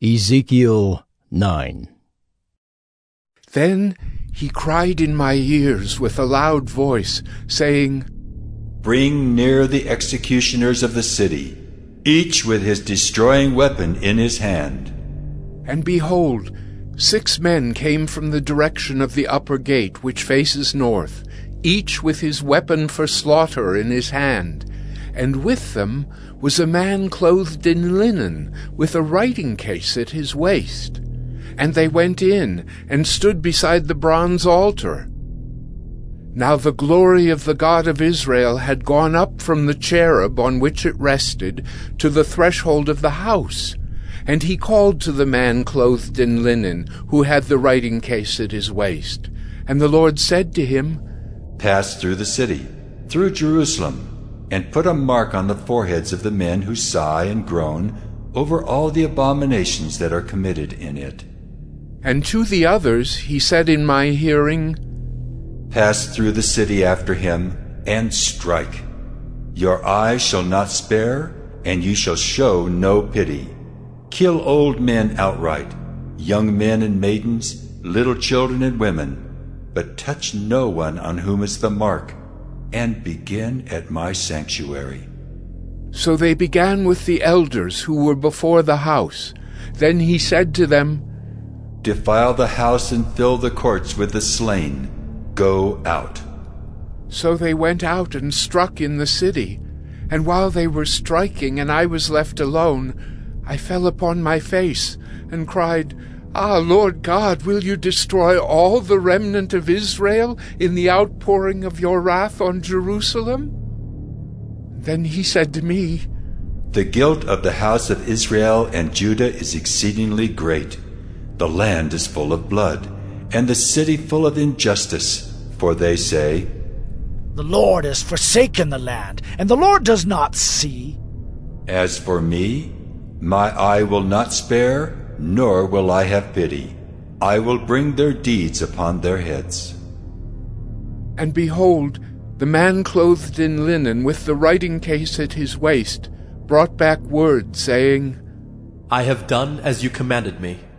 Ezekiel 9. Then he cried in my ears with a loud voice, saying, Bring near the executioners of the city, each with his destroying weapon in his hand. And behold, 6 men came from the direction of the upper gate which faces north, each with his weapon for slaughter in his hand. And with them was a man clothed in linen, with a writing case at his waist. And they went in, and stood beside the bronze altar. Now the glory of the God of Israel had gone up from the cherub on which it rested to the threshold of the house. And he called to the man clothed in linen, who had the writing case at his waist. And the Lord said to him, Pass through the city, through Jerusalem, and put a mark on the foreheads of the men who sigh and groan over all the abominations that are committed in it. And to the others he said in my hearing, Pass through the city after him, and strike. Your eye shall not spare, and you shall show no pity. Kill old men outright, young men and maidens, little children and women, but touch no one on whom is the mark, and begin at my sanctuary. So they began with the elders who were before the house. Then he said to them, Defile the house and fill the courts with the slain. Go out. So they went out and struck in the city. And while they were striking and I was left alone, I fell upon my face and cried, Ah, Lord God, will you destroy all the remnant of Israel in the outpouring of your wrath on Jerusalem? Then he said to me, The guilt of the house of Israel and Judah is exceedingly great. The land is full of blood, and the city full of injustice. For they say, The Lord has forsaken the land, and the Lord does not see. As for me, my eye will not spare, nor will I have pity. I will bring their deeds upon their heads. And behold, the man clothed in linen with the writing case at his waist brought back word, saying, I have done as you commanded me.